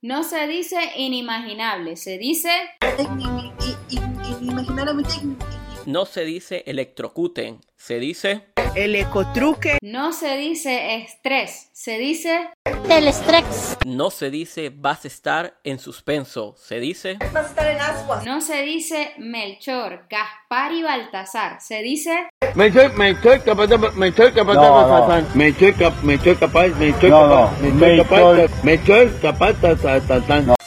No se dice inimaginable, se dice... Inimaginablemente. No se dice electrocuten, se dice... El ecotruque. No se dice estrés, se dice... Telestrix. No se dice vas a estar en suspenso, se dice... Vas a estar en ascuas. No se dice Melchor, Gaspar y Baltasar, se dice... Me estoy capaz de pasar. Me estoy capaz de pasar.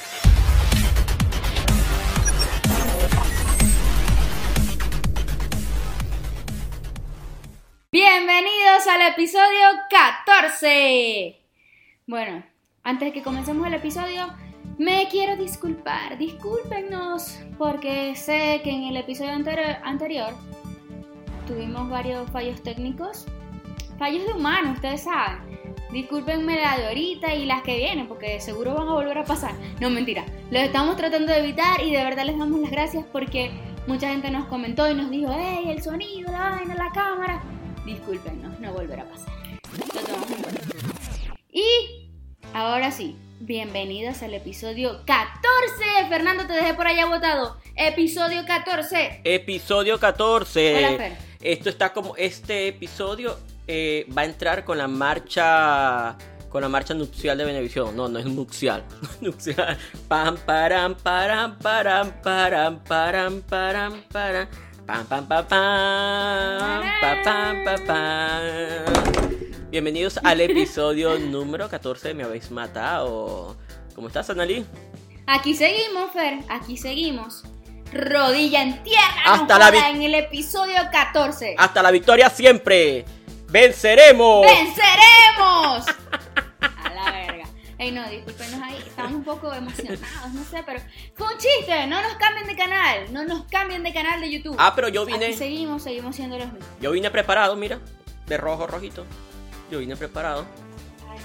Bienvenidos al episodio 14. Bueno, antes de que comencemos el episodio, me quiero disculpar. Discúlpenos, porque sé que en el episodio anterior tuvimos varios fallos técnicos. Fallos de humanos, ustedes saben. Discúlpenme la de ahorita y las que vienen, porque seguro van a volver a pasar. No, mentira. Lo estamos tratando de evitar y de verdad les damos las gracias porque mucha gente nos comentó y nos dijo, ¡hey, el sonido, la vaina, la cámara! Discúlpenos, no volverá a pasar. Lo tomamos en cuenta. Y ahora sí, bienvenidos al episodio 14. Fernando, te dejé por allá botado. Episodio 14. Episodio 14. Hola, Fer. Esto está como... Este episodio va a entrar con la marcha nupcial de Venevisión. No es nupcial. Nupcial. Pam, param, param, param, param, param, param, param. Pam, pam, pam, pam, pam, pam, pam, pam. Bienvenidos al episodio número 14 de Me Habéis Matado. ¿Cómo estás, Analí? Aquí seguimos, Fer. Aquí seguimos. Rodilla en tierra. Hasta en el episodio 14. Hasta la victoria siempre. ¡Venceremos! ¡Venceremos! A la verga. Ey, no, discúlpenos ahí, estamos un poco emocionados, no sé, pero fue un chiste, no nos cambien de canal de YouTube. Ah, pero yo vine... Aquí seguimos siendo los mismos. Yo vine preparado, mira, de rojito. Yo vine preparado. Ay,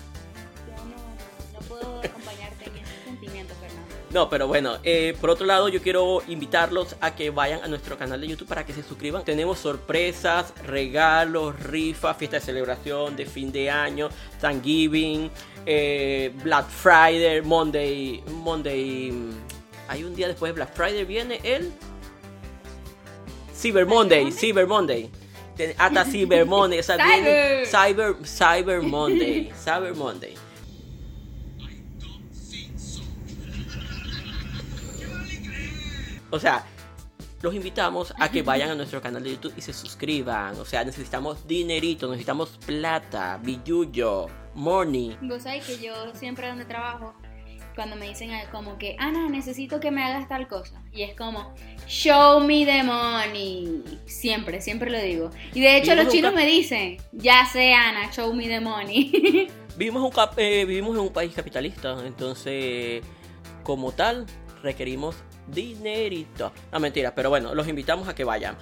yo no puedo acompañarte en ese sentimiento, Fernando. No, pero bueno, por otro lado yo quiero invitarlos a que vayan a nuestro canal de YouTube para que se suscriban. Tenemos sorpresas, regalos, rifas, fiesta de celebración de fin de año, Thanksgiving, Black Friday, Monday. Hay un día después de Black Friday viene el Cyber Monday. Hasta Cyber Monday, o sea, viene Cyber Monday. O sea, los invitamos a que vayan a nuestro canal de YouTube y se suscriban. O sea, necesitamos dinerito, necesitamos plata, billuyo, money. Vos sabés que yo siempre donde trabajo, cuando me dicen como que, Ana, necesito que me hagas tal cosa. Y es como, show me the money. Siempre lo digo. Y de hecho los chinos me dicen, ya sé, Ana, show me the money. Vivimos en un país capitalista, entonces, como tal, requerimos dinerito. No, mentira, pero bueno, los invitamos a que vayan.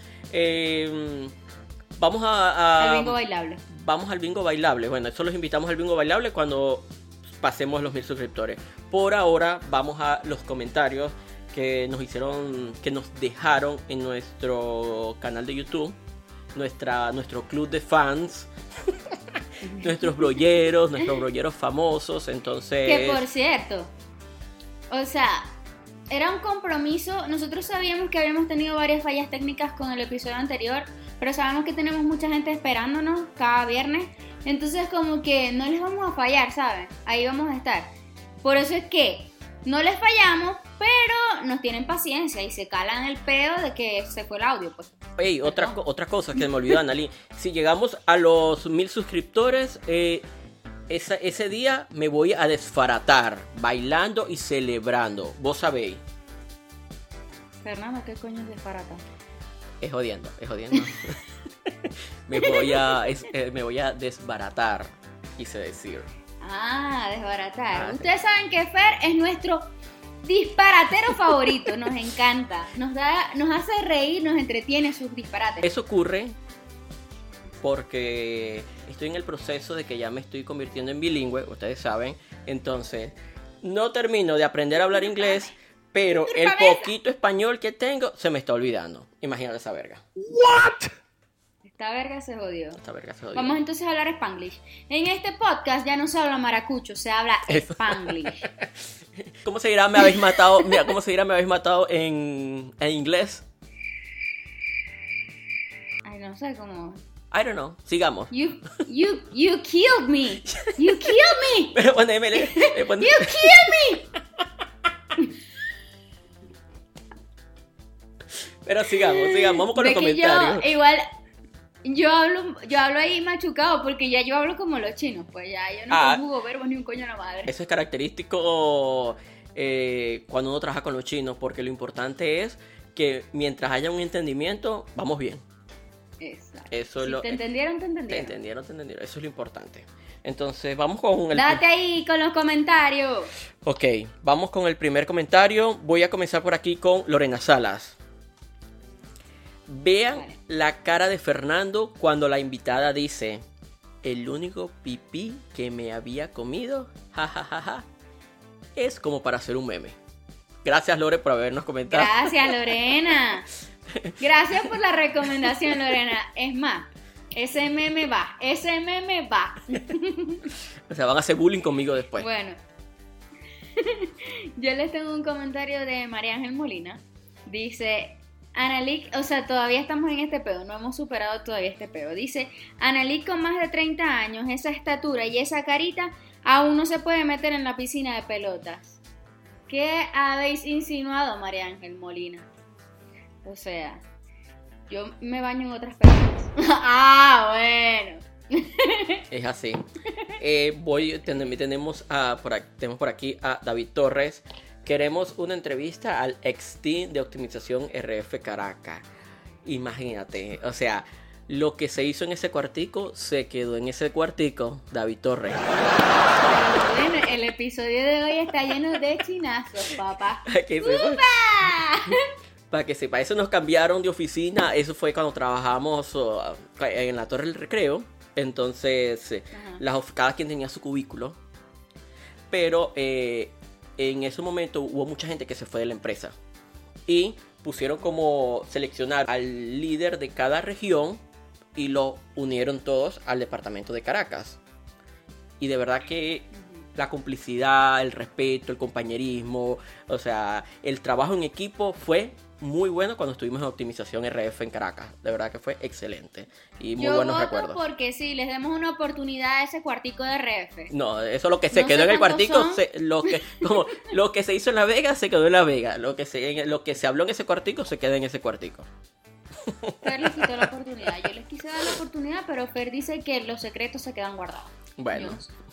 Vamos al bingo bailable. Vamos al bingo bailable. Bueno, eso los invitamos al bingo bailable cuando pasemos los 1000 suscriptores. Por ahora, vamos a los comentarios que nos dejaron en nuestro canal de YouTube, nuestro club de fans. nuestros blogueros famosos. Entonces, que por cierto, o sea, era un compromiso. Nosotros sabíamos que habíamos tenido varias fallas técnicas con el episodio anterior, pero sabemos que tenemos mucha gente esperándonos cada viernes. Entonces como que no les vamos a fallar, ¿saben? Ahí vamos a estar. Por eso es que no les fallamos, pero nos tienen paciencia y se calan el pedo de que se fue el audio, pues. Ey, otra cosa que me olvidó, Analí. Si llegamos a los 1000 suscriptores, ese día me voy a desbaratar, bailando y celebrando. Vos sabéis. Fernando, ¿qué coño es desbaratar? Es jodiendo. me voy a desbaratar, quise decir. Ah, desbaratar. Ustedes saben que Fer es nuestro disparatero favorito. Nos encanta. Nos hace reír, nos entretiene sus disparates. Eso ocurre porque estoy en el proceso de que ya me estoy convirtiendo en bilingüe, ustedes saben. Entonces, no termino de aprender a hablar inglés, pero el poquito español que tengo se me está olvidando. Imagínate esa verga. What? Esta verga se jodió. Vamos Vamos entonces a hablar Spanglish. En este podcast ya no se habla maracucho, se habla Spanglish. ¿Cómo se dirá me habéis matado? Mira, ¿cómo se dirá me habéis matado en inglés? Ay, no sé cómo. I don't know. Sigamos. You killed me. You killed me. Pero ponémele. You killed me. Pero sigamos. Vamos con los Ve que comentarios. yo hablo ahí machucado porque ya yo hablo como los chinos, pues ya yo no conjugo verbos ni un coño a la madre. Eso es característico cuando uno trabaja con los chinos, porque lo importante es que mientras haya un entendimiento, vamos bien. Exacto. Eso Si te entendieron, te entendieron. Te entendieron. Eso es lo importante. Entonces, vamos con el... Date ahí con los comentarios. Ok, vamos con el primer comentario. Voy a comenzar por aquí con Lorena Salas. Vean la cara de Fernando cuando la invitada dice: el único pipí que me había comido, jajajaja, es como para hacer un meme. Gracias, Lore, por habernos comentado. Gracias, Lorena. Gracias por la recomendación, Lorena. Es más, ese meme va. O sea, van a hacer bullying conmigo después. Bueno, yo les tengo un comentario de María Ángel Molina. Dice: Analic, o sea, todavía estamos en este pedo, no hemos superado todavía este pedo. Dice: Analic con más de 30 años, esa estatura y esa carita, aún no se puede meter en la piscina de pelotas. ¿Qué habéis insinuado, María Ángel Molina? O sea, yo me baño en otras pelotas. Bueno. Es así. Tenemos por aquí a David Torres. Queremos una entrevista al ex-team de optimización RF Caracas. Imagínate, o sea, lo que se hizo en ese cuartico, se quedó en ese cuartico, David Torres. Bueno, el episodio de hoy está lleno de chinazos, papá. Para que sepa, eso nos cambiaron de oficina. Eso fue cuando trabajamos en la Torre del Recreo. Entonces, cada quien tenía su cubículo. Pero en ese momento hubo mucha gente que se fue de la empresa. Y pusieron como seleccionar al líder de cada región y lo unieron todos al departamento de Caracas. Y de verdad que la complicidad, el respeto, el compañerismo, o sea, el trabajo en equipo fue muy bueno cuando estuvimos en optimización RF en Caracas. De verdad que fue excelente y muy buenos recuerdos. Porque sí, les demos una oportunidad a ese cuartico de RF. No, eso lo que se quedó en el cuartico, lo que se hizo en La Vega se quedó en La Vega. Lo que se habló en ese cuartico se queda en ese cuartico. Fer les quitó la oportunidad. Yo les quise dar la oportunidad, pero Fer dice que los secretos se quedan guardados. Bueno.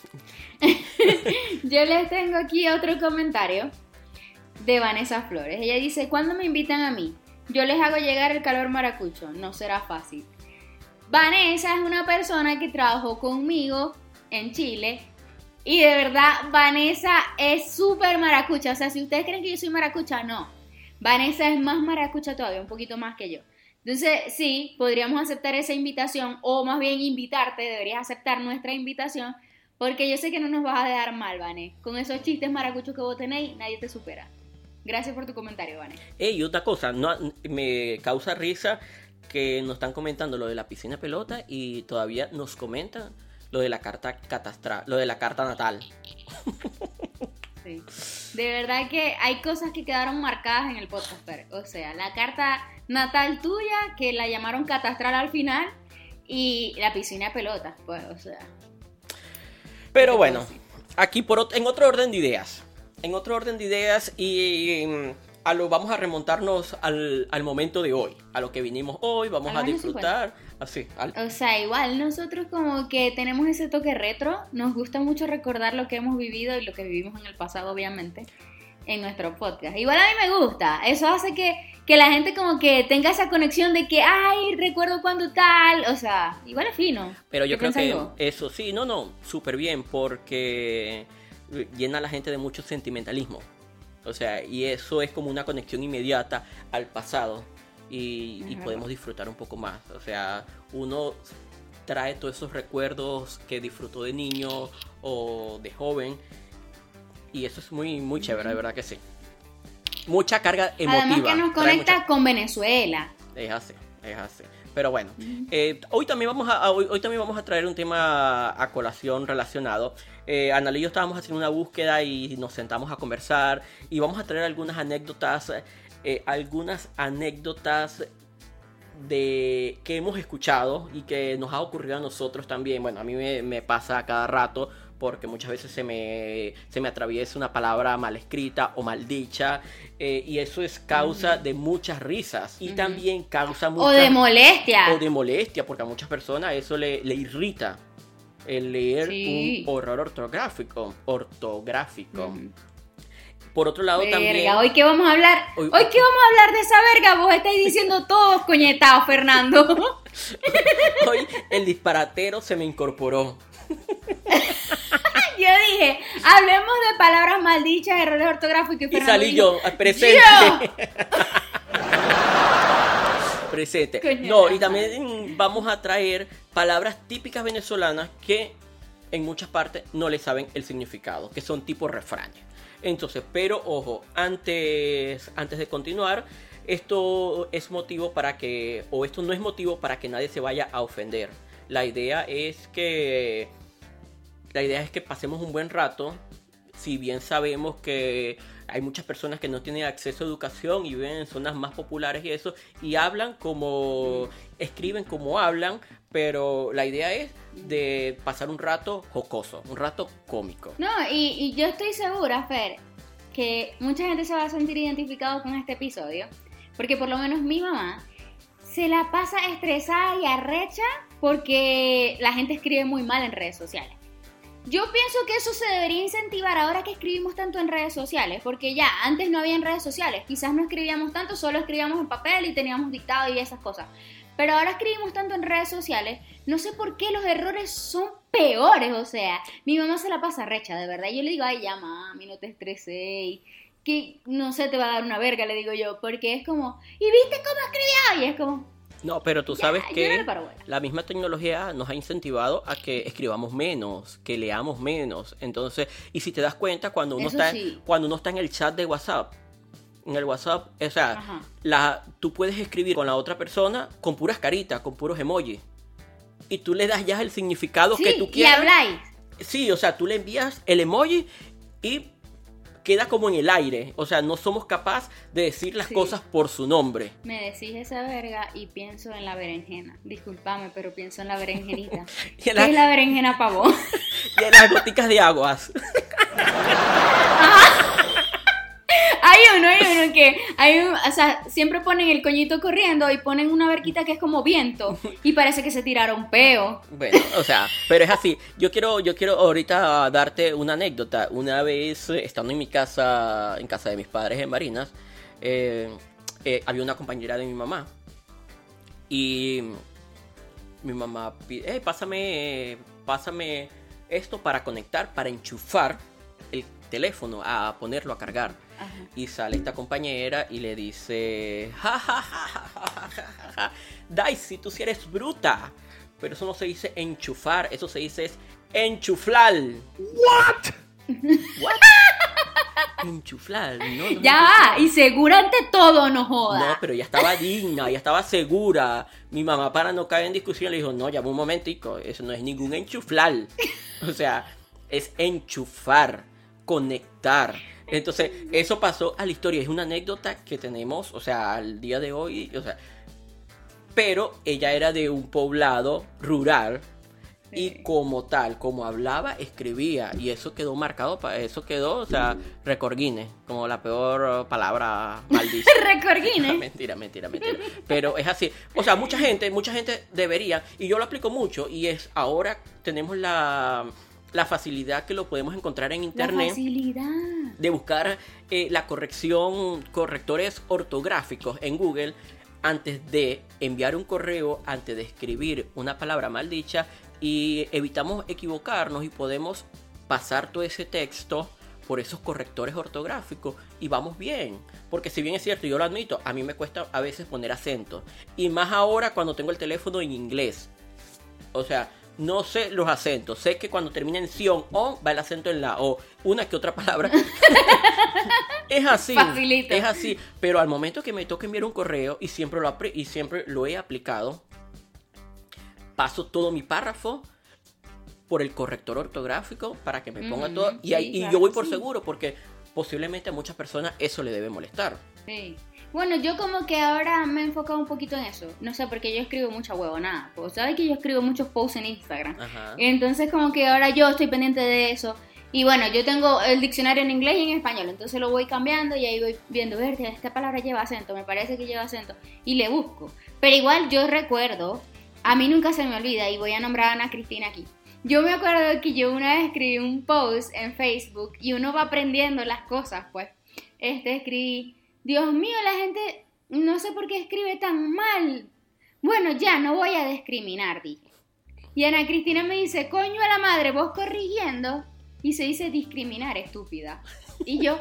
Yo les tengo aquí otro comentario de Vanessa Flores. Ella dice: ¿cuándo me invitan a mí? Yo les hago llegar el calor maracucho. No será fácil. Vanessa es una persona que trabajó conmigo en Chile. Y de verdad, Vanessa es súper maracucha. O sea, si ustedes creen que yo soy maracucha, no. Vanessa es más maracucha todavía, un poquito más que yo. Entonces, sí, podríamos aceptar esa invitación, o más bien invitarte, deberías aceptar nuestra invitación, porque yo sé que no nos vas a dejar mal, Vane. Con esos chistes maracuchos que vos tenéis, nadie te supera. Gracias por tu comentario, Vane. Y otra cosa, me causa risa que nos están comentando lo de la piscina de pelota y todavía nos comentan lo de la carta catastral, lo de la carta natal. Sí. De verdad que hay cosas que quedaron marcadas en el podcast, o sea, la carta natal tuya, que la llamaron catastral al final, y la piscina de pelotas, pues, o sea. Pero bueno, aquí en otro orden de ideas. Vamos a remontarnos al momento de hoy, a lo que vinimos hoy, vamos a disfrutar. Así, O sea, igual nosotros como que tenemos ese toque retro, nos gusta mucho recordar lo que hemos vivido y lo que vivimos en el pasado, obviamente, en nuestro podcast. Igual a mí me gusta, eso hace que la gente como que tenga esa conexión de que, ay, recuerdo cuando tal, o sea, igual es fino. Pero yo creo que eso sí, súper bien, porque llena a la gente de mucho sentimentalismo. O sea, y eso es como una conexión inmediata al pasado. Y podemos disfrutar un poco más. O sea, uno trae todos esos recuerdos que disfrutó de niño o de joven. Y eso es muy, muy chévere, de verdad que sí. Mucha carga emotiva. Además que nos conecta con Venezuela. Es así. Pero bueno, hoy también vamos a traer un tema a colación relacionado. Anal y yo estábamos haciendo una búsqueda y nos sentamos a conversar y vamos a traer algunas anécdotas de que hemos escuchado y que nos ha ocurrido a nosotros también. Bueno, a mí me pasa a cada rato porque muchas veces se me atraviesa una palabra mal escrita o mal dicha, y eso es causa de muchas risas y también causa mucha... O de molestia. O de molestia, porque a muchas personas eso le irrita el leer un error ortográfico. Por otro lado, verga, también... ¿Hoy qué vamos a hablar? ¿Hoy qué vamos a hablar de esa verga? Vos estáis diciendo todos coñetados, Fernando. Hoy el disparatero se me incorporó. Yo dije, hablemos de palabras maldichas, errores ortográficos. Y salí yo, presente. Presente. No, y también vamos a traer palabras típicas venezolanas que en muchas partes no le saben el significado, que son tipo refranes. Entonces, pero ojo, antes de continuar, esto es motivo para que, o esto no es motivo para que nadie se vaya a ofender. La idea es que pasemos un buen rato. Si bien sabemos que hay muchas personas que no tienen acceso a educación y viven en zonas más populares y eso, y hablan como, escriben como hablan, pero la idea es de pasar un rato jocoso, un rato cómico. No, y yo estoy segura, Fer, que mucha gente se va a sentir identificado con este episodio, porque por lo menos mi mamá se la pasa estresada y arrecha porque la gente escribe muy mal en redes sociales. Yo pienso que eso se debería incentivar ahora que escribimos tanto en redes sociales, porque ya antes no había en redes sociales, quizás no escribíamos tanto, solo escribíamos en papel y teníamos dictado y esas cosas. Pero ahora escribimos tanto en redes sociales, no sé por qué los errores son peores, o sea, mi mamá se la pasa recha, de verdad. Yo le digo, ay, ya mami, no te estreses, que no sé, te va a dar una verga, le digo yo, porque es como, ¿y viste cómo escribió? Y es como... No, pero tú sabes que no la misma tecnología nos ha incentivado a que escribamos menos, que leamos menos. Entonces, y si te das cuenta, cuando uno está en el chat de WhatsApp, en el WhatsApp, o sea, tú puedes escribir con la otra persona con puras caritas, con puros emojis. Y tú le das ya el significado que tú quieras. Y habláis. Sí, o sea, tú le envías el emoji y queda como en el aire. O sea, no somos capaces de decir las cosas por su nombre. Me decís esa verga y pienso en la berenjena. Discúlpame, pero pienso en la berenjenita. ¿Qué es la berenjena para vos? Y en las goticas de aguas. Hay uno que o sea, siempre ponen el coñito corriendo y ponen una verquita que es como viento y parece que se tiraron peo. Bueno, o sea, pero es así. Yo quiero ahorita darte una anécdota. Una vez, estando en mi casa, en casa de mis padres en Barinas, había una compañera de mi mamá y mi mamá pide, pásame esto para conectar, para enchufar el teléfono, a ponerlo a cargar. Ajá. Y sale esta compañera y le dice, Daisy, tú sí eres bruta. Pero eso no se dice enchufar, eso se dice es enchuflar. What? Enchuflar, Ya va, y segura ante todo, no joda. No, pero ella estaba digna, ella estaba segura. Mi mamá, para no caer en discusión, le dijo, no, ya un momentico, eso no es ningún enchuflar. O sea, es enchufar, conectar. Entonces, eso pasó a la historia. Es una anécdota que tenemos, o sea, al día de hoy, o sea, pero ella era de un poblado rural y como tal, como hablaba, escribía, y eso quedó marcado, eso quedó, o sea, récord Guinness, como la peor palabra maldita. Récord Guinness. Mentira. Pero es así. O sea, mucha gente debería, y yo lo aplico mucho, y es ahora tenemos la facilidad que lo podemos encontrar en internet. La facilidad. De buscar la correctores ortográficos en Google antes de enviar un correo, antes de escribir una palabra mal dicha, y evitamos equivocarnos y podemos pasar todo ese texto por esos correctores ortográficos y vamos bien. Porque si bien es cierto, yo lo admito, a mí me cuesta a veces poner acento. Y más ahora cuando tengo el teléfono en inglés. O sea, no sé los acentos. Sé que cuando termina en sion, o va el acento en la o. Una que otra palabra. Es así. Facilito. Es así. Pero al momento que me toca enviar un correo, y siempre lo he aplicado, paso todo mi párrafo por el corrector ortográfico para que me ponga todo. Y, sí, y claro yo voy que por sí. seguro porque posiblemente a muchas personas eso le debe molestar. Sí. Bueno, yo como que ahora me he enfocado un poquito en eso. No sé, porque yo escribo mucha huevonada. Pues sabes que yo escribo muchos posts en Instagram. Ajá. Entonces como que ahora yo estoy pendiente de eso. Y bueno, yo tengo el diccionario en inglés y en español. Entonces lo voy cambiando y ahí voy viendo, ver, esta palabra lleva acento, me parece que lleva acento. Y le busco. Pero igual yo recuerdo, a mí nunca se me olvida, y voy a nombrar a Ana Cristina aquí. Yo me acuerdo que yo una vez escribí un post en Facebook y uno va aprendiendo las cosas, pues. Escribí, Dios mío, la gente no sé por qué escribe tan mal. Bueno, ya, no voy a discriminar, dije. Y Ana Cristina me dice, coño a la madre, vos corrigiendo. Y se dice discriminar, estúpida. Y yo...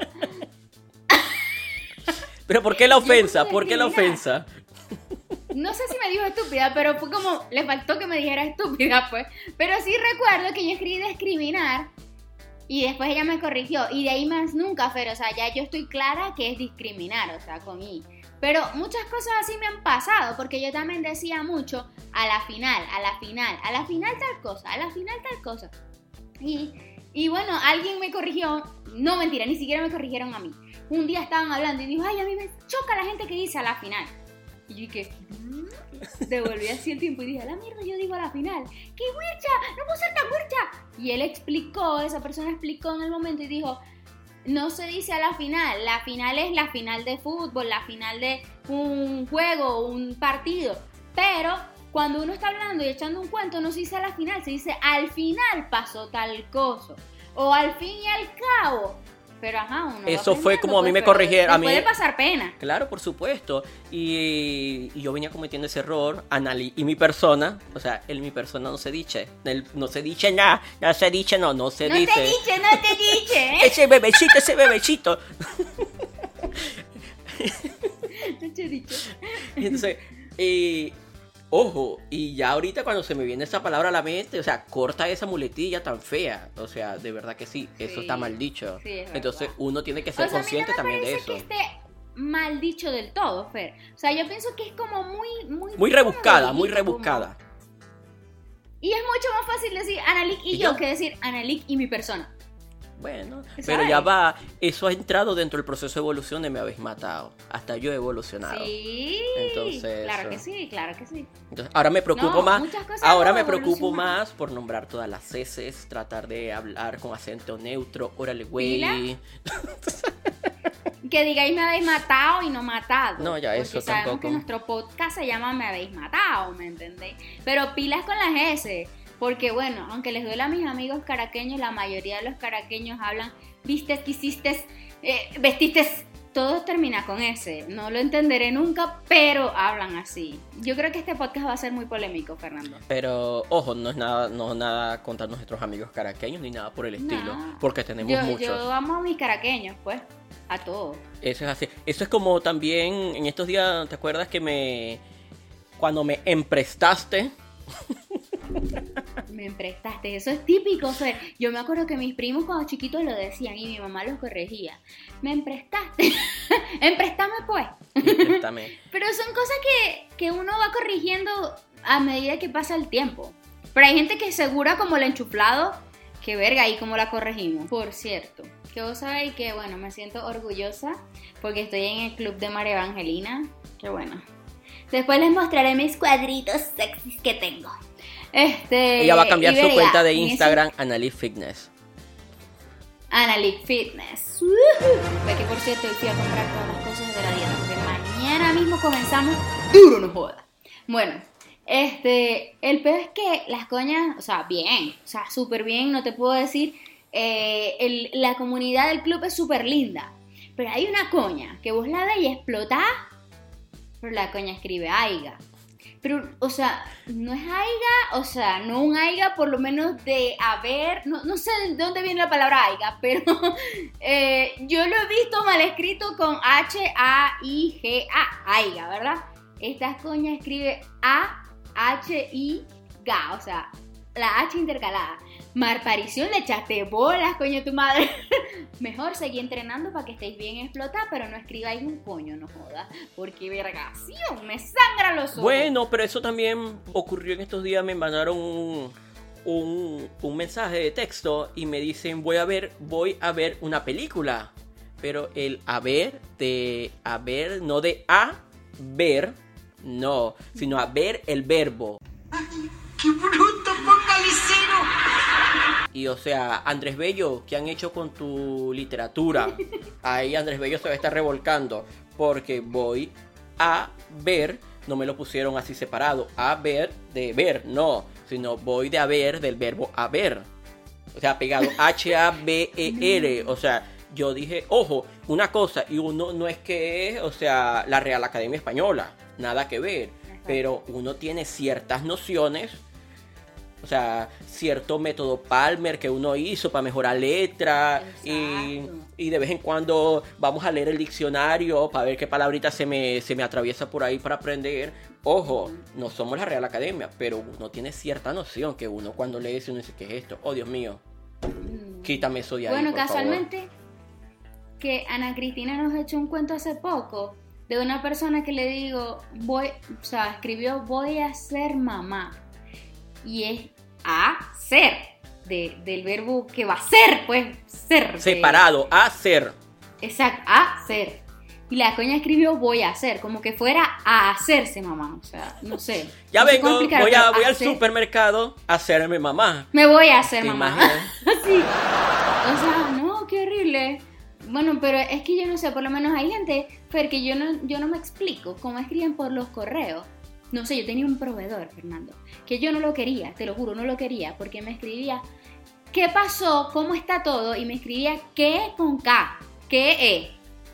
Pero ¿por qué la ofensa? Yo ¿Por qué la ofensa? No sé si me dijo estúpida, pero fue como, le faltó que me dijera estúpida, pues. Pero sí recuerdo que yo escribí discriminar y después ella me corrigió. Y de ahí más nunca, Fer, o sea, ya yo estoy clara que es discriminar, o sea, con I. Pero muchas cosas así me han pasado, porque yo también decía mucho a la final tal cosa, a la final tal cosa. Y bueno, alguien me corrigió, no mentira, ni siquiera me corrigieron a mí. Un día estaban hablando y dijo, ay, a mí me choca la gente que dice a la final. Y yo dije, devolví así el tiempo y dije, a la mierda, yo digo a la final. ¡Qué huircha! ¡No puedo ser tan huircha! Y él explicó, esa persona explicó en el momento y dijo, no se dice a la final es la final de fútbol, la final de un juego, un partido. Pero cuando uno está hablando y echando un cuento, no se dice a la final, se dice al final pasó tal cosa. O al fin y al cabo. Pero ajá, uno Eso fue como a mí me corrigieron. A mí puede pasar pena. Claro, por supuesto. Y yo venía cometiendo ese error. Y mi persona, o sea, mi persona no se dice. No se dice nada. No se dice. No te dice. Ese bebecito. No te dice. Entonces, ojo, y ya ahorita cuando se me viene esa palabra a la mente, o sea, corta esa muletilla tan fea. O sea, de verdad que sí, eso está mal dicho. Sí, es entonces verdad. uno tiene que ser consciente también de eso. Que esté mal dicho del todo, Fer. O sea, yo pienso que es como muy rebuscada, muy como- rebuscada. Y es mucho más fácil decir Analik y yo que decir Analik y mi persona. Bueno, ¿Sabes? pero ya va, eso ha entrado dentro del proceso de evolución de Me Habéis Matado. Hasta yo he evolucionado. Sí. Entonces, Claro que sí, claro que sí. Entonces, ahora me preocupo No, más. muchas cosas Ahora no me preocupo evolucionan. más por nombrar todas las heces, tratar de hablar con acento neutro. Órale, güey. ¿Pila? Que digáis me habéis matado y no matado. No, ya, porque eso sabemos tampoco. que nuestro podcast se llama Me Habéis Matado, ¿me entendéis? Pero pilas con las S. Porque bueno, aunque les duele a mis amigos caraqueños, la mayoría de los caraqueños hablan vistes, quisiste, vestiste. Todo termina con S. No lo entenderé nunca, pero hablan así. Yo creo que este podcast va a ser muy polémico, Fernando. Pero, ojo, no es nada contra nuestros amigos caraqueños ni nada por el estilo. No. Porque tenemos muchos. Yo amo a mis caraqueños, pues. A todos. Eso es así. Eso es como también en estos días, ¿te acuerdas que cuando me emprestaste? Me emprestaste, eso es típico, Fer. Yo me acuerdo que mis primos cuando chiquitos lo decían y mi mamá los corregía. Me emprestaste. Empréstame pues. Préstame. Pero son cosas que uno va corrigiendo a medida que pasa el tiempo. Pero hay gente que es segura como el enchuflado, que verga, ahí como la corregimos. Por cierto, que vos sabéis que, bueno, me siento orgullosa porque estoy en el club de María Evangelina. Qué bueno. Después les mostraré mis cuadritos sexys que tengo. Ella va a cambiar y su verga, cuenta de en ese- Instagram, Anali Fitness. Analik Fitness. Ve que por cierto, hoy fui a comprar todas las cosas de la dieta porque mañana mismo comenzamos duro, no joda. Bueno, el peor es que las coñas, o sea, bien, o sea, súper bien, no te puedo decir, la comunidad del club es súper linda, pero hay una coña que vos la ves y explotás, pero la coña escribe aiga. Pero, o sea, no es aiga, o sea, no un aiga por lo menos de haber, no sé de dónde viene la palabra aiga, pero yo lo he visto mal escrito con H-A-I-G-A, aiga, ¿verdad? Esta coña escribe A-H-I-G, o sea, la H intercalada. Marparición, le echaste bolas, coño, tu madre. Mejor seguí entrenando para que estéis bien explotados, pero no escribáis un coño, no jodas. Porque vergación, me sangra los ojos. Bueno, pero eso también ocurrió en estos días. Me mandaron un mensaje de texto y me dicen voy a ver una película. Pero el no de a ver, no, sino a ver el verbo. ¡Qué bruto, focalicero! Y o sea, Andrés Bello, ¿qué han hecho con tu literatura? Ahí Andrés Bello se va a estar revolcando. Porque voy a ver, no me lo pusieron así separado. A ver de ver, no. Sino voy de haber del verbo haber. O sea, pegado H-A-B-E-R. O sea, yo dije, ojo, una cosa. Y uno no es que es, o sea, la Real Academia Española. Nada que ver. Pero uno tiene ciertas nociones. O sea, cierto método Palmer que uno hizo para mejorar letra y de vez en cuando vamos a leer el diccionario para ver qué palabrita se me atraviesa por ahí para aprender. Ojo, no somos la Real Academia, pero uno tiene cierta noción que uno cuando lee eso uno dice, ¿qué es esto? Oh, Dios mío, quítame eso de ahí, bueno, por casualmente, favor. que Ana Cristina nos echó un cuento hace poco de una persona que le digo, escribió voy a ser mamá. Y es a ser, del verbo que va a ser, pues, ser. Separado, a ser. Exacto, a ser. Y la coña escribió voy a hacer, como que fuera a hacerse mamá. O sea, no sé. Ya no sé vengo, cómo explicarlo, voy al hacer. supermercado a hacerme mamá. Me voy a hacer ¿Te mamá. imaginas? Sí. O sea, no, qué horrible. Bueno, pero es que yo no sé, por lo menos hay gente, Fer, que yo no me explico cómo escriben por los correos. No sé, yo tenía un proveedor, Fernando, que yo no lo quería, te lo juro, no lo quería, porque me escribía, ¿qué pasó? ¿Cómo está todo? Y me escribía, ¿qué? Con K, ¿qué?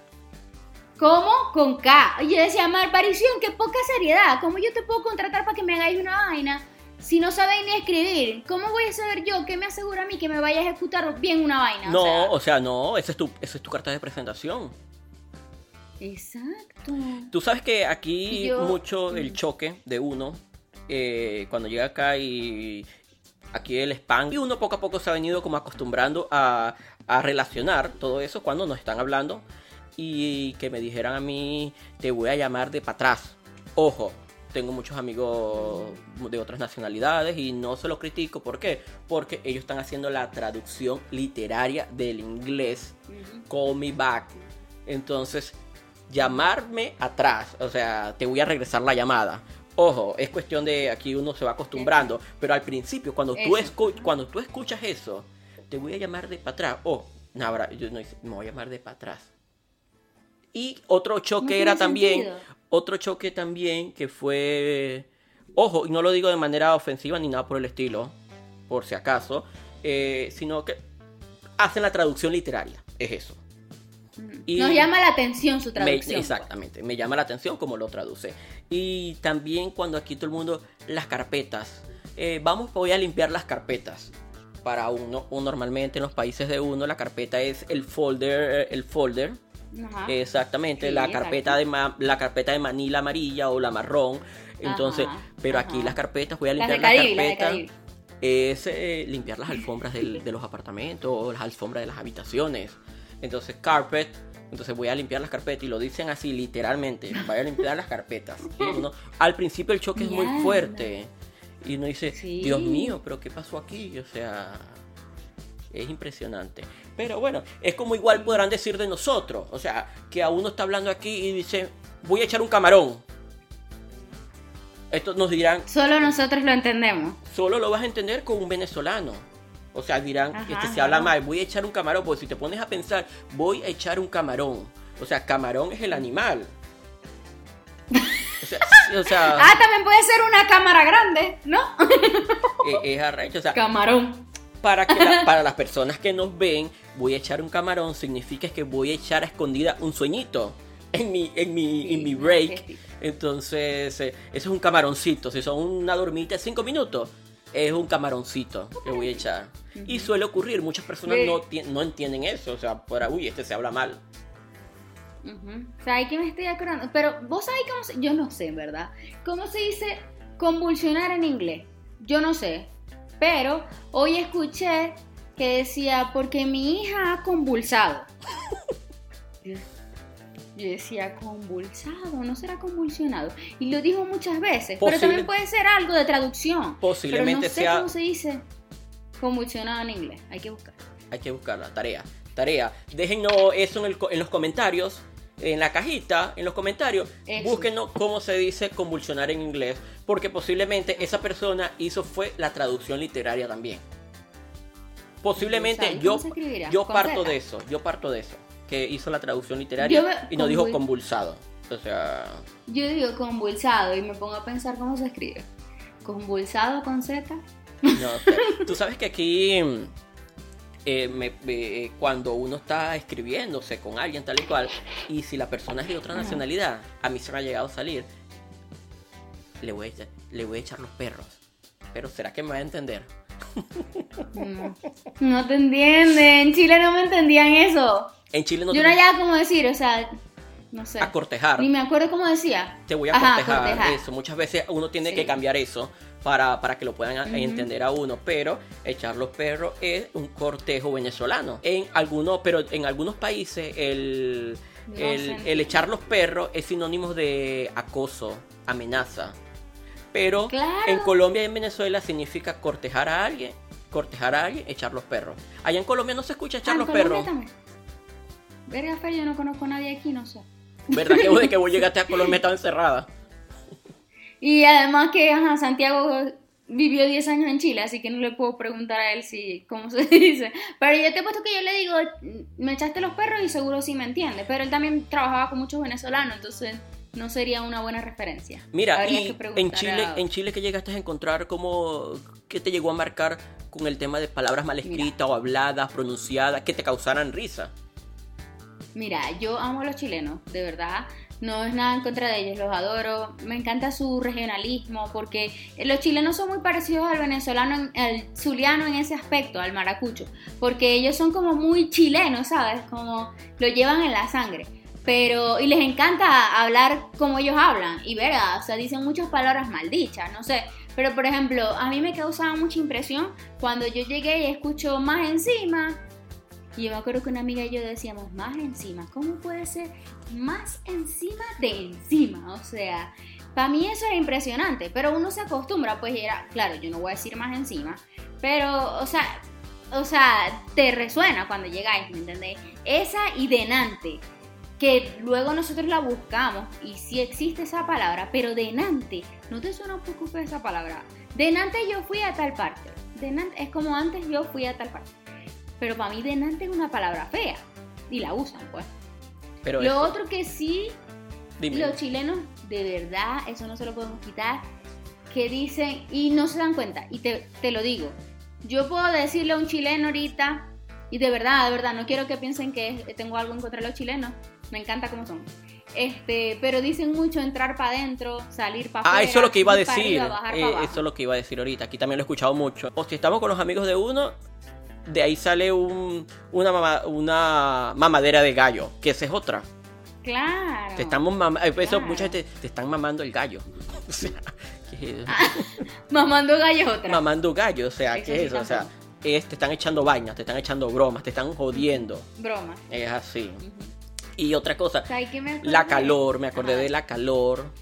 ¿Cómo? Con K. Y yo decía, Marparición, qué poca seriedad, ¿cómo yo te puedo contratar para que me hagáis una vaina si no sabéis ni escribir? ¿Cómo voy a saber yo? ¿Qué me asegura a mí que me vaya a ejecutar bien una vaina? No, no, esa es tu carta de presentación. Exacto. Tú sabes que aquí mucho el choque de uno, cuando llega acá y aquí el spam, y uno poco a poco se ha venido como acostumbrando a relacionar todo eso cuando nos están hablando y que me dijeran a mí, te voy a llamar de para atrás. Ojo, tengo muchos amigos de otras nacionalidades y no se los critico. ¿Por qué? Porque ellos están haciendo la traducción literaria del inglés. Call me back. Entonces, llamarme atrás, o sea, te voy a regresar la llamada. Ojo, es cuestión de aquí uno se va acostumbrando, pero al principio cuando tú escuchas eso, te voy a llamar de para atrás. Yo no hice, me voy a llamar de para atrás. Y otro choque no era sentido. otro choque también que fue, ojo, y no lo digo de manera ofensiva ni nada por el estilo, por si acaso, sino que hacen la traducción literaria, es eso. Y nos llama la atención su traducción. Exactamente, me llama la atención cómo lo traduce. Y también cuando aquí todo el mundo, las carpetas, voy a limpiar las carpetas. Para uno normalmente en los países de uno, la carpeta es el folder. Ajá. Exactamente, Sí, la carpeta de manila amarilla o la marrón. Entonces, pero aquí las carpetas, voy a limpiar las carpetas. Es limpiar las alfombras de los apartamentos o las alfombras de las habitaciones. Entonces, carpet. Entonces voy a limpiar las carpetas y lo dicen así literalmente. Voy a limpiar las carpetas. Al principio el choque es muy fuerte. Y uno dice, sí. Dios mío, pero ¿qué pasó aquí? O sea, es impresionante. Pero bueno, es como igual podrán decir de nosotros. O sea, que a uno está hablando aquí y dice, voy a echar un camarón. Esto nos dirán... Solo nosotros lo entendemos. Solo lo vas a entender con un venezolano. O sea, dirán, se habla mal, voy a echar un camarón. Porque si te pones a pensar, voy a echar un camarón. O sea, camarón es el animal. O sea, también puede ser una cámara grande, ¿no? Es arrecho, o sea, camarón. Para las personas que nos ven, voy a echar un camarón significa que voy a echar a escondida un sueñito en mi break. Entonces, eso es un camaroncito. Si son una dormita de 5 minutos, es un camaroncito que voy a echar. Y suele ocurrir, muchas personas no entienden eso. O sea, se habla mal. ¿Sabes qué me estoy acordando? Pero vos sabés cómo yo no sé, ¿verdad? ¿Cómo se dice convulsionar en inglés? Yo no sé. pero hoy escuché que decía, porque mi hija ha convulsado. Yo decía, convulsado, no será convulsionado. Y lo dijo muchas veces, pero también puede ser algo de traducción. Posiblemente pero no sé cómo se dice convulsionado en inglés, hay que buscar. Hay que buscarla, tarea. Déjennos eso en los comentarios, en la cajita, en los comentarios. Eso. Búsquenos cómo se dice convulsionar en inglés, porque posiblemente esa persona fue la traducción literaria también. Posiblemente yo parto de eso, que hizo la traducción literaria y no dijo convulsado. O sea, yo digo convulsado y me pongo a pensar cómo se escribe. Convulsado con Z. No sé. Tú sabes que aquí cuando uno está escribiéndose con alguien tal y cual, y si la persona es de otra nacionalidad, a mí se me ha llegado a salir, le voy a echar los perros. Pero ¿será que me va a entender? No te entienden. En Chile no me entendían eso. En Chile no. Yo no hallaba cómo decir, o sea, no sé. A cortejar. Ni me acuerdo cómo decía. Te voy a cortejar. Eso. Muchas veces uno tiene que cambiar eso para que lo puedan entender a uno. Pero echar los perros es un cortejo venezolano. En algunos países el echar los perros es sinónimo de acoso, amenaza. Pero en Colombia y en Venezuela significa cortejar a alguien, echar los perros. Allá en Colombia no se escucha echar los perros. Verga, Fer, yo no conozco a nadie aquí, no sé. ¿Verdad que desde que vos llegaste a Colombia estaba encerrada? Y además que Santiago vivió 10 años en Chile, así que no le puedo preguntar a él cómo se dice. Pero yo te he puesto que yo le digo, me echaste los perros y seguro sí me entiende. Pero él también trabajaba con muchos venezolanos, entonces no sería una buena referencia. Mira, y en Chile ¿qué llegaste a encontrar? ¿Qué te llegó a marcar con el tema de palabras mal escritas o habladas, pronunciadas, que te causaran risa? Mira, yo amo a los chilenos, de verdad. No es nada en contra de ellos, los adoro. Me encanta su regionalismo porque los chilenos son muy parecidos al venezolano, al zuliano en ese aspecto, al maracucho. Porque ellos son como muy chilenos, ¿sabes? Como lo llevan en la sangre. Y les encanta hablar como ellos hablan. Y verga, o sea, dicen muchas palabras maldichas, no sé. Pero por ejemplo, a mí me causaba mucha impresión cuando yo llegué y escucho más encima. Y yo me acuerdo que una amiga y yo decíamos, más encima, ¿cómo puede ser más encima de encima? O sea, para mí eso era impresionante, pero uno se acostumbra, pues era, claro, yo no voy a decir más encima, pero, o sea, te resuena cuando llegáis, ¿me entendéis? Esa y denante, que luego nosotros la buscamos, y sí existe esa palabra, pero denante, ¿no te suena un poco fea esa palabra? Denante yo fui a tal parte, denante es como antes yo fui a tal parte. Pero para mí denante es una palabra fea. Y la usan, pues. Pero lo otro que sí, dime. Los chilenos, de verdad, eso no se lo podemos quitar, que dicen, y no se dan cuenta, y te lo digo. Yo puedo decirle a un chileno ahorita, y de verdad, no quiero que piensen que tengo algo en contra de los chilenos. Me encanta cómo son. Pero dicen mucho entrar para adentro, salir para afuera. Eso es lo que iba a decir. Arriba, bajar para abajo. Eso es lo que iba a decir ahorita. Aquí también lo he escuchado mucho. O si estamos con los amigos de uno, de ahí sale una mamadera de gallo, que esa es otra. Claro. Mucha gente te están mamando el gallo. O sea, ¿qué es? Mamando gallo es otra. Mamando gallo, o sea, ¿qué es eso? O sea, te están echando vainas, te están echando bromas, te están jodiendo. Bromas. Es así. Y otra cosa, ¿sabes qué me acordé? la calor, me acordé de la calor.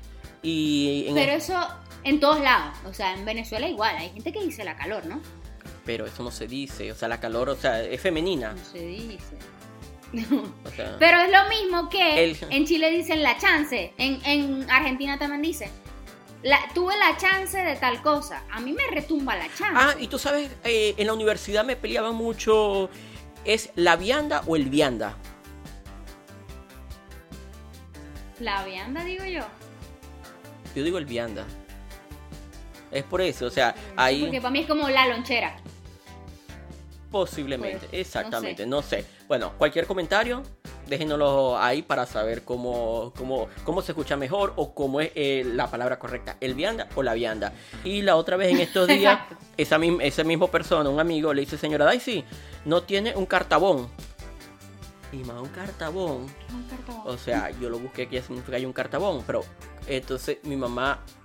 Pero eso en todos lados, o sea, en Venezuela igual, hay gente que dice la calor, ¿no? Pero eso no se dice, o sea, la calor, o sea, es femenina. No se dice. O sea, pero es lo mismo que en Chile dicen la chance, en Argentina también dicen, tuve la chance de tal cosa, a mí me retumba la chance. Y tú sabes, en la universidad me peleaba mucho, ¿es la vianda o el vianda? La vianda, digo yo. Yo digo el vianda. Es por eso, o sea, ahí... Porque para mí es como la lonchera. Posiblemente, pues, exactamente, no sé. Bueno, cualquier comentario, déjenoslo ahí para saber cómo se escucha mejor o cómo es la palabra correcta, el vianda o la vianda. Y la otra vez en estos días, esa misma persona, un amigo, le dice, señora Daisy, no tiene un cartabón. Y más un cartabón. O sea, yo lo busqué, que significa hay un cartabón, pero entonces mi mamá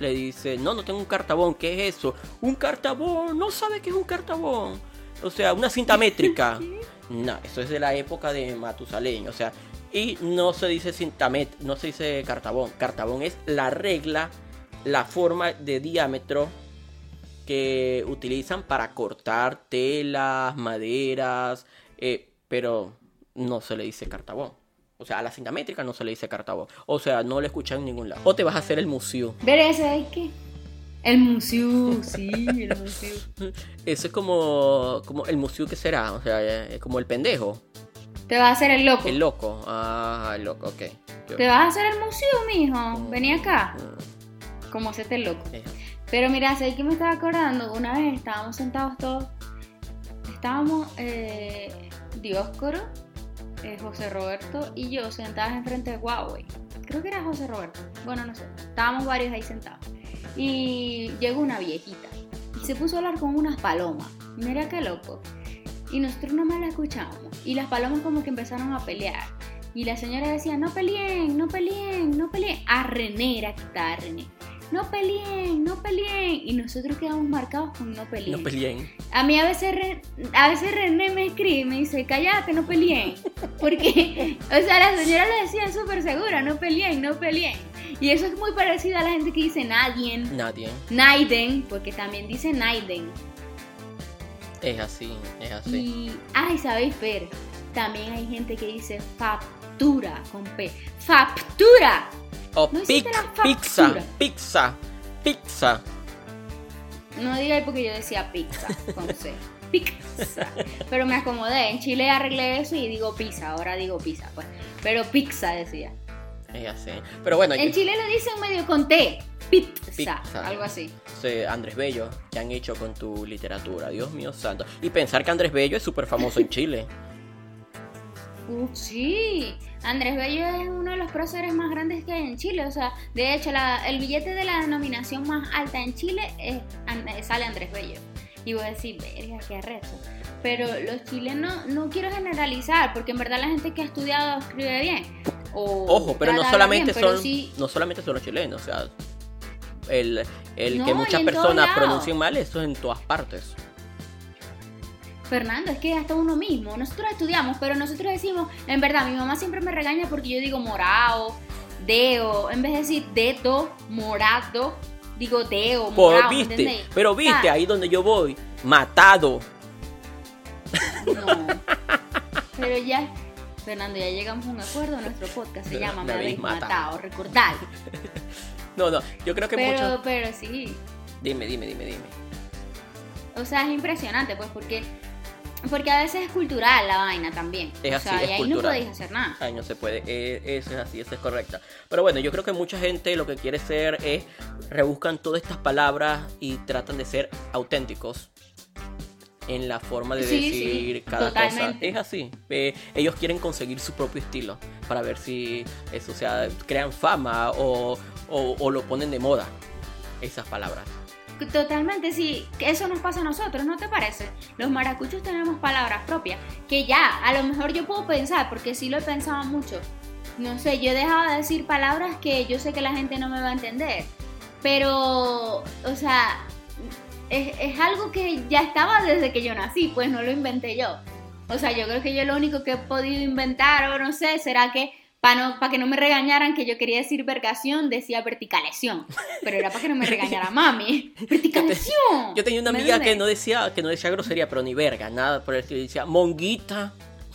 le dice, no tengo un cartabón, ¿qué es eso? Un cartabón, no sabe qué es un cartabón. O sea, una cinta métrica. No, eso es de la época de Matusalén, o sea, y no se dice no se dice cartabón. Cartabón es la regla, la forma de diámetro que utilizan para cortar telas, maderas, pero no se le dice cartabón. O sea, a la cinta métrica no se le dice cartabón. O sea, no lo escuchan en ningún lado. O te vas a hacer el museo. Veré, ¿sabes qué? El museo, sí, el museo. Eso es como el museo que será. O sea, es como el pendejo. Te vas a hacer el loco. El loco. Ah, el loco, ok. Te vas a hacer el museo, mijo. Vení acá. Como hacerte el loco. Pero mira, sé que me estaba acordando. Una vez estábamos sentados todos. Estábamos Dioscoro, José Roberto y yo sentadas enfrente de Huawei. Creo que era José Roberto. Bueno, no sé. Estábamos varios ahí sentados. Y llegó una viejita y se puso a hablar con unas palomas. Mira qué loco. Y nosotros nomás la escuchamos. Y las palomas como que empezaron a pelear. Y la señora decía, no peleen, no peleen, no peleen. A René, era que estaba René. No peleen, no peleen. Y nosotros quedamos marcados con no peleen. No peleen. A mí a veces René me escribe y me dice, cállate, no peleen. Porque, o sea, la señora le decía súper segura, no peleen, no peleen. Y eso es muy parecido a la gente que dice nadien. Naiden, porque también dice Naiden. Es así. Y, ¿sabéis, Fer? También hay gente que dice factura con P. ¡Factura! O ¿no pizza. No digáis porque yo decía pizza con C. Pizza. Pero me acomodé. En Chile arreglé eso y digo pizza. Ahora digo pizza, pues. Pero pizza decía. Es así. Pero bueno. En Chile lo dicen medio con T. Pizza. Algo así. Andrés Bello, ¿qué han hecho con tu literatura? Dios mío santo. Y pensar que Andrés Bello es súper famoso en Chile. Sí, Andrés Bello es uno de los próceres más grandes que hay en Chile. O sea, de hecho, el billete de la denominación más alta en Chile sale Andrés Bello. Y voy a decir, verga, qué arrecho. Pero los chilenos, no quiero generalizar, porque en verdad la gente que ha estudiado escribe bien. Ojo, pero no solamente bien, son los chilenos. O sea, el que muchas personas pronuncien mal, eso es en todas partes. Fernando, es que hasta uno mismo. Nosotros estudiamos, pero nosotros decimos, en verdad, mi mamá siempre me regaña porque yo digo morado, deo, en vez de decir dedo, morado, digo deo, morado, ¿viste? Pero viste, ahí donde yo voy, matado. No, pero ya, Fernando, ya llegamos a un acuerdo, nuestro podcast se llama Me habéis matado, recordad. No, yo creo que mucho... Pero sí. Dime. O sea, es impresionante, pues, porque a veces es cultural la vaina también. Es así, o sea, es y ahí cultural. No podéis hacer nada. Ahí no se puede, eso es así, eso es correcto. Pero bueno, yo creo que mucha gente lo que quiere ser es rebuscan todas estas palabras y tratan de ser auténticos en la forma de decir cada totalmente. cosa. Es así. Ellos quieren conseguir su propio estilo para ver si eso, o sea, crean fama o lo ponen de moda, esas palabras. Totalmente, sí, eso nos pasa a nosotros, ¿no te parece? Los maracuchos tenemos palabras propias, que ya, a lo mejor yo puedo pensar, porque sí lo he pensado mucho. No sé, yo he dejado de decir palabras que yo sé que la gente no me va a entender, pero, o sea, es algo que ya estaba desde que yo nací, pues no lo inventé yo. O sea, yo creo que yo lo único que he podido inventar, o no sé, será que para que no me regañaran que yo quería decir vergación, decía verticalesión. Pero era para que no me regañara mami. ¡Verticalesión! Yo tenía una amiga que no decía grosería, pero ni verga, nada por el estilo. Decía monguita.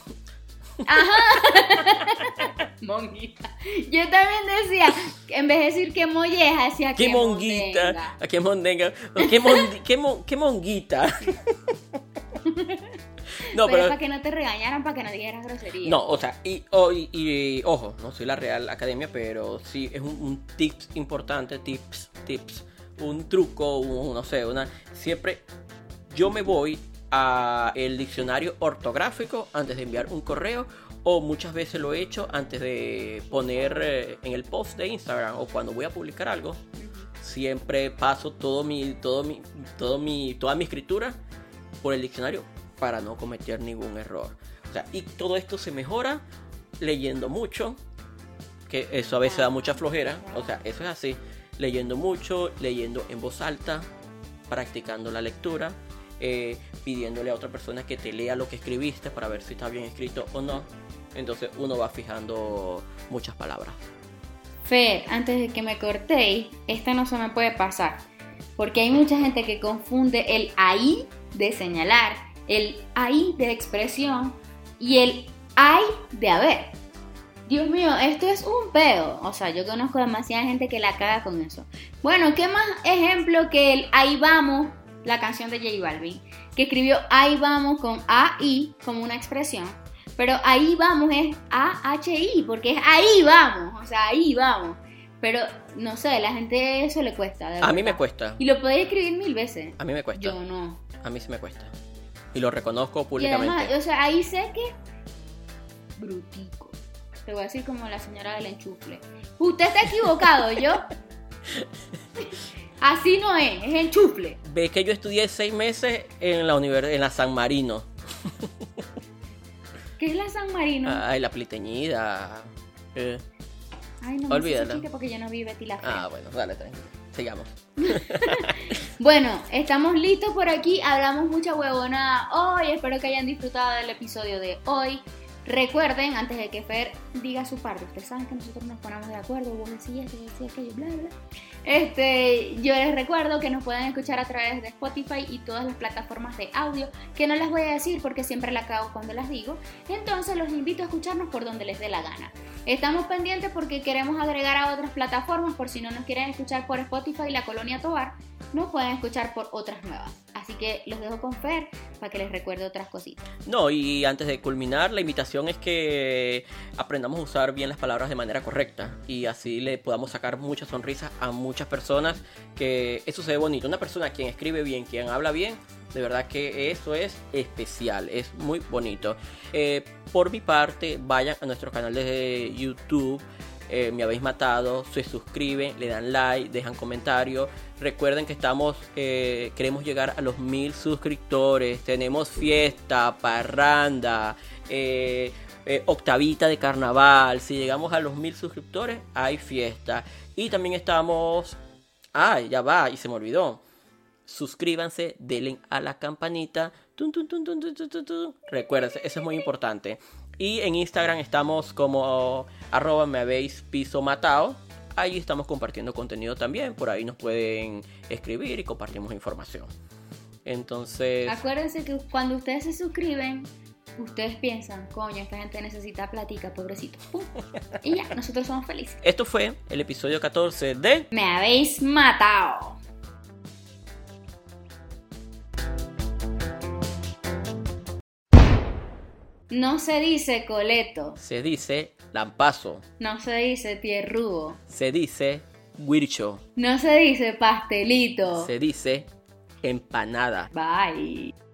Ajá. Monguita. Yo también decía, en vez de decir que molleja, decía que monguita. Que mondenga. ¿Qué monguita? No, pero para que no te regañaran, para que no dijeras grosería. No, o sea, y ojo, no soy la Real Academia, pero sí es un tips importante, tips, un truco, no sé, siempre yo me voy a el diccionario ortográfico antes de enviar un correo, o muchas veces lo he hecho antes de poner en el post de Instagram o cuando voy a publicar algo. Siempre paso toda mi escritura por el diccionario para no cometer ningún error. O sea, y todo esto se mejora leyendo mucho, que eso a veces da mucha flojera. O sea, eso es así. leyendo mucho, leyendo en voz alta, practicando la lectura, pidiéndole a otra persona que te lea lo que escribiste para ver si está bien escrito o no. Entonces uno va fijando muchas palabras. Fer, antes de que me cortéis, esta no se me puede pasar, porque hay mucha gente que confunde el ahí de señalar, el ahí de expresión y el ay de haber. Dios mío, esto es un pedo. O sea, yo conozco demasiada gente que la caga con eso. Bueno, ¿qué más ejemplo que el ahí vamos, la canción de J Balvin, que escribió ahí vamos con A-I como una expresión? Pero ahí vamos es A-H-I, porque es ahí vamos, o sea, ahí vamos. Pero, no sé, la gente eso le cuesta. A mí me cuesta. Y lo podéis escribir 1000 veces. A mí me cuesta. Yo no. A mí sí me cuesta. Y lo reconozco Y públicamente. además, o sea, ahí sé que... brutico. Te voy a decir como la señora del enchufle. Usted está equivocado, ¿yo? Así no es enchufle. Ve que yo estudié 6 meses en la San Marino. ¿Qué es la San Marino? Ay, la Pliteñida. Ay, no me olvídala. sé ese chiste porque yo no vi Betty la Fea. Ah, bueno, dale, tranquilo. Sigamos. Bueno, estamos listos por aquí. Hablamos mucha huevona hoy. Espero que hayan disfrutado del episodio de hoy. Recuerden, antes de que Fer diga su parte, ustedes saben que nosotros nos ponemos de acuerdo, vos decís esto, yo decía aquello, bla, bla. Yo les recuerdo que nos pueden escuchar a través de Spotify y todas las plataformas de audio, que no las voy a decir porque siempre la cago cuando las digo. Entonces los invito a escucharnos por donde les dé la gana. Estamos pendientes porque queremos agregar a otras plataformas, por si no nos quieren escuchar por Spotify y la Colonia Tovar, nos pueden escuchar por otras nuevas. Así que los dejo con Fer para que les recuerde otras cositas. No, y antes de culminar, la invitación es que aprendamos a usar bien las palabras de manera correcta y así le podamos sacar muchas sonrisas a muchas personas, que eso se ve bonito. Una persona quien escribe bien, quien habla bien, de verdad que eso es especial, es muy bonito. Por mi parte, vayan a nuestro canal de YouTube. Me habéis matado, se suscriben, le dan like, dejan comentarios. Recuerden que queremos llegar a los 1000 suscriptores. Tenemos fiesta, parranda, octavita de carnaval. Si llegamos a los 1000 suscriptores, hay fiesta. Y también estamos... Ay, ya va, y se me olvidó. Suscríbanse, denle a la campanita. Tun, tun, tun, tun, tun, tun, tun, tun. Recuérdense, eso es muy importante. Y en Instagram estamos como @mehabeispisomatao. Ahí estamos compartiendo contenido también. Por ahí nos pueden escribir y compartimos información. Entonces... Acuérdense que cuando ustedes se suscriben, ustedes piensan, coño, esta gente necesita platica, pobrecito. Pum. Y ya, nosotros somos felices. Esto fue el episodio 14 de... Me habéis matado. No se dice coleto. Se dice lampazo. No se dice tierrugo. Se dice guircho. No se dice pastelito. Se dice empanada. Bye.